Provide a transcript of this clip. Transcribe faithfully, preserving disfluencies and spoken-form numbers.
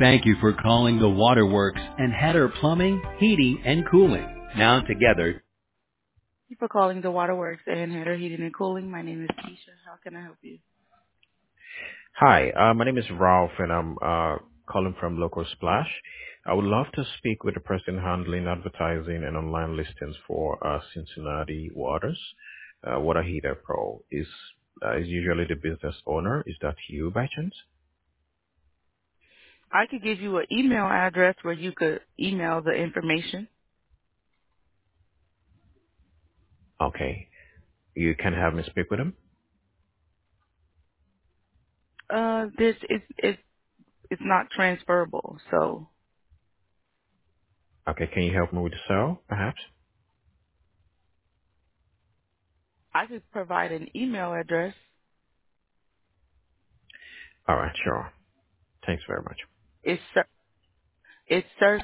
Thank you for calling the Waterworks and Header Plumbing, Heating, and Cooling. Now together. Thank you for calling the Waterworks and Header Heating and Cooling. My name is Keisha. How can I help you? Hi, uh, my name is Ralph, and I'm uh, calling from Local Splash. I would love to speak with the person handling advertising and online listings for uh, Cincinnati Waters. Uh, Water Heater Pro is uh, is usually the business owner. Is that you by chance? I could give you an email address where you could email the information. Okay, you can have me speak with him. Uh, this is it's it's not transferable, so Okay, can you help me with the cell, perhaps? I could provide an email address. All right, sure. Thanks very much. It's Sir- it's Sir